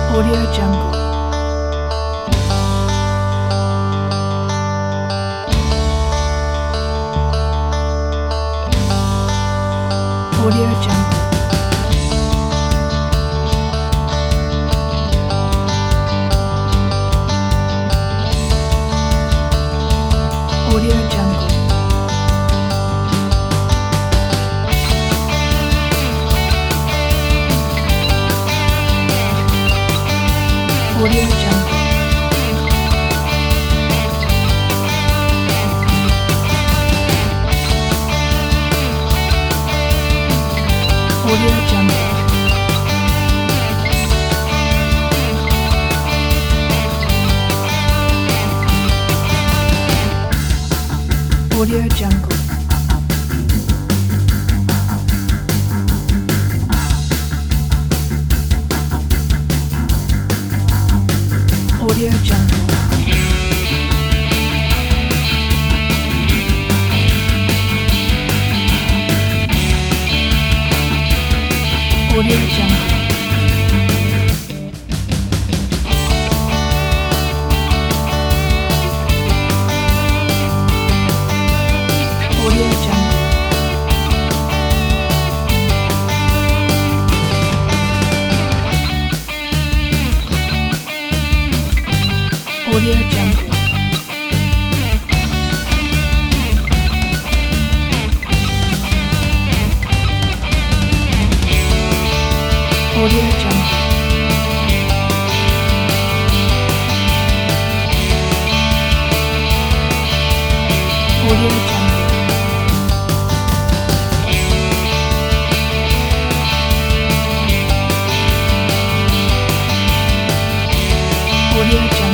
Audio Jungle. Audio Jungle. Audio Jungle. Audio Jungle. Audio Jungle. Audio Jungle. Audio Jungle. Audio Jungle. Audio Jungle. Audio Jungle. Audio Jungle. Audio Jungle. Audio Jungle.